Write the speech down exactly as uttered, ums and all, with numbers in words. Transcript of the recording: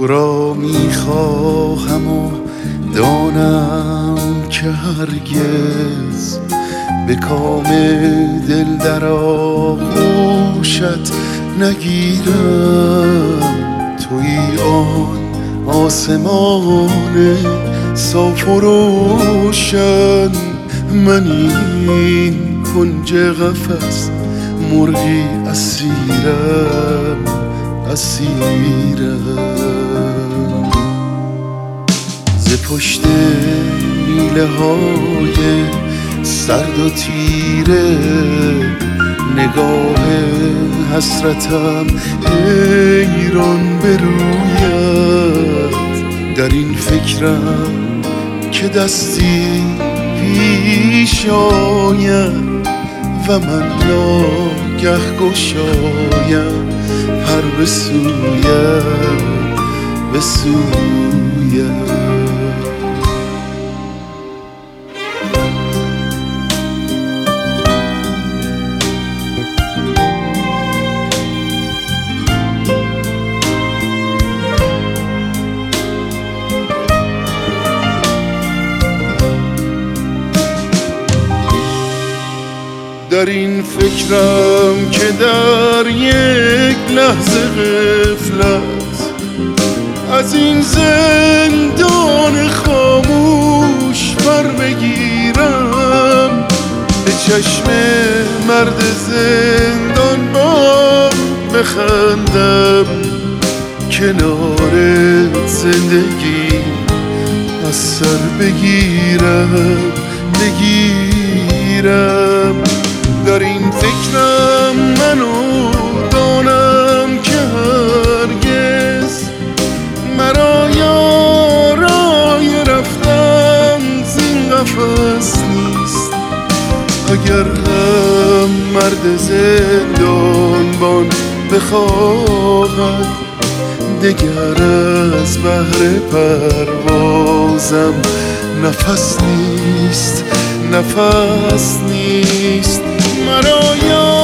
تو را میخواهم و دانم که هرگز به کام دل در آغوشت نگیرم. تویی آن آسمان صاف و روشن، من این کنج قفس مرغی اسیرم اسیرم. ز پشت میله های سرد و تیره نگاه حسرتم حیران بروید. در این فکرم که دستی پیش آید و من ناگه گشایم پر به سویم به سویم. در این فکرم که در یک لحظه غفلت از این زندان خاموش پر بگیرم. به چشم مرد زندان بار بخندم، کنار زندگی از سر بگیرم بگیرم. در این فکرم منو دانم که هرگز مرا یارای رفتن زین قفس نیست. اگر هم مرد زندانبان بخواهد دگر از بهر پروازم نفس نیست نفس نیست. مرا